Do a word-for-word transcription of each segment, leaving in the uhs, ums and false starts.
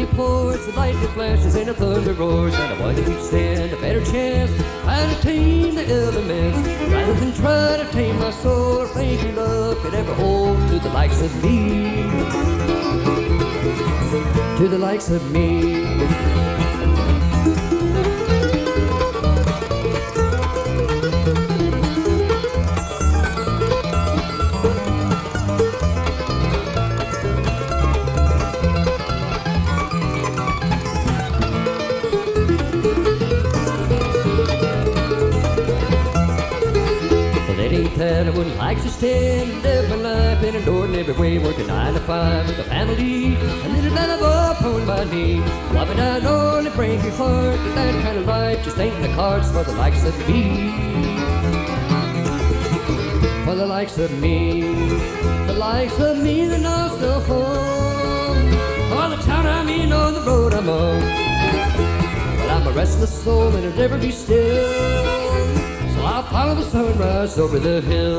it pours, the lightning flashes and the thunder roars, and I wonder who'd stand a better chance trying to tame the elements rather than try to tame my soul or think your love could ever hold to the likes of me, to the likes of me. That I wouldn't like to stand and live my life in an ordinary way, working nine to five with a family, a little lullaby upon my knee. Why would I only break your heart? But that kind of life just ain't in the cards for the likes of me, for the likes of me, the likes of me that lost a home, or the town I'm in or the road I'm on. But I'm a restless soul and I'll never be still, I'll follow the sunrise over the hill.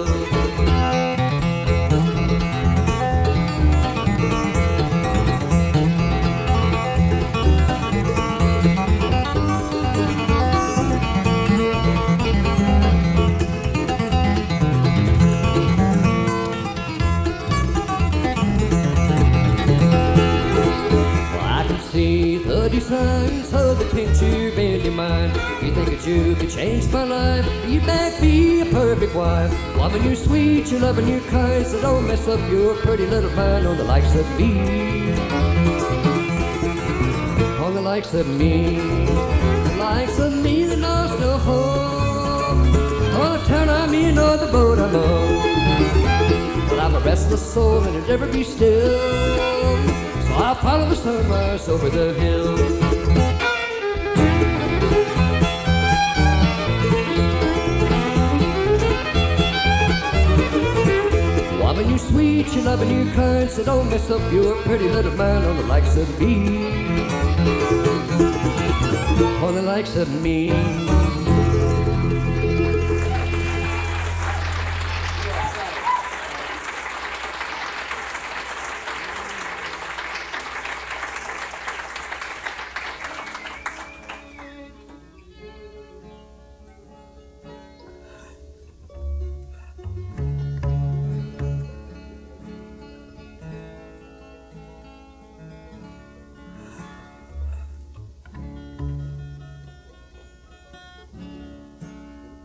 The designs of the picture in your mind. You think that you could change my life, you'd back be a perfect wife. Woman, you're sweet, you're loving, you're kind, so don't mess up your pretty little mind on the likes of me, on the likes of me, the likes of me that lost no home, or the town I'm in or the boat I'm on. Well, I'm a restless soul and I'll never be still, I'll follow the sunrise over the hill. Woman, you're sweet, you're loving, you're kind, so don't mess up your pretty little mind on the likes of me, on the likes of me.